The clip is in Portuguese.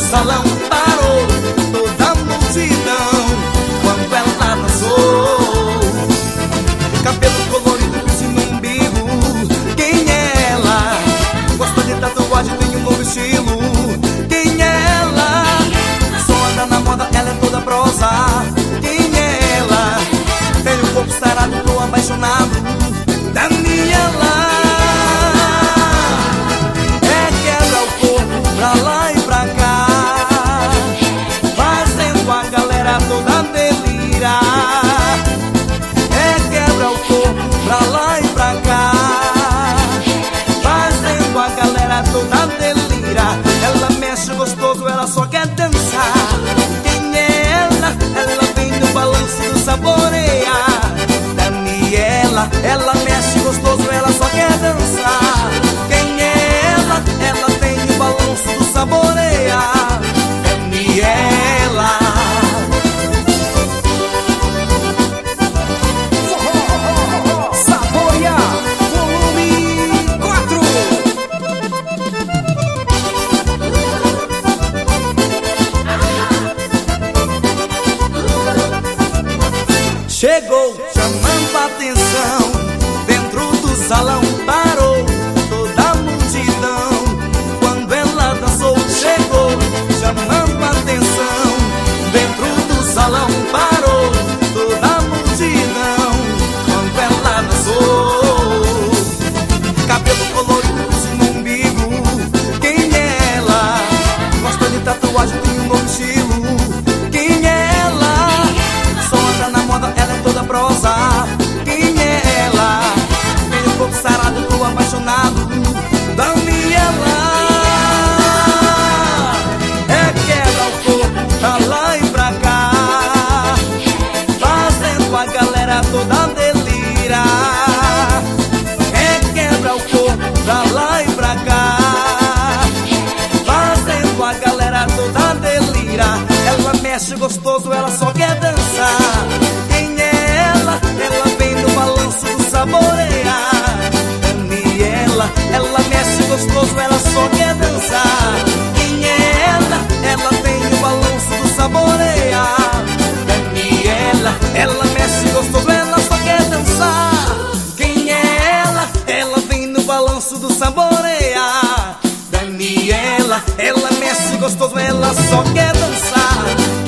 salão parou toda a multidão quando ela dançou. Cabelo colorido, piercing no umbigo. Quem é ela? Gosta de tatuagem, tem um novo estilo. Quem é ela? Só anda na moda, ela é toda prosa. Quem é ela? Tem o corpo sarado, tô apaixonado. Daniela. É quebra o corpo pra lá e pra cá, fazendo a galera toda delirar. É quebra o corpo pra lá e pra cá, fazendo a galera toda delirar. Ela mexe gostoso, ela só quer dançar. Quem é ela? Ela vem no balanço do saborear. Daniela, ela mexe gostoso, ela só quer dançar. Quem é ela? Ela tem o balanço do saborear. Daniela. Saborear, volume 4. Chegou chamando a atenção, dentro do salão parou toda a multidão quando ela dançou. Chegou chamando a atenção, dentro do salão parou toda a multidão quando ela dançou. Cabelo colorido, piercing no umbigo. Quem é ela? Gosta de tatuagem, tem um novo estilo. Quem é ela? Só anda na moda, ela é toda prosa. Quem é ela? Tem o corpo sarado, tô apaixonado. Daniela. É quebra o corpo pra lá e pra cá, fazendo a galera toda delirar. É quebra o corpo pra lá e pra cá, fazendo a galera toda delirar. Ela mexe gostoso, ela só quer dançar. Quem é ela? Ela vem no balanço do saborear. Daniela, ela mexe gostoso, ela só quer dançar. Quem é ela? Ela tem o balanço do saborear. Daniela, ela mexe gostoso, ela só quer dançar. Quem é ela? Ela vem no balanço do saborear. Daniela, ela mexe gostoso, ela só quer dançar.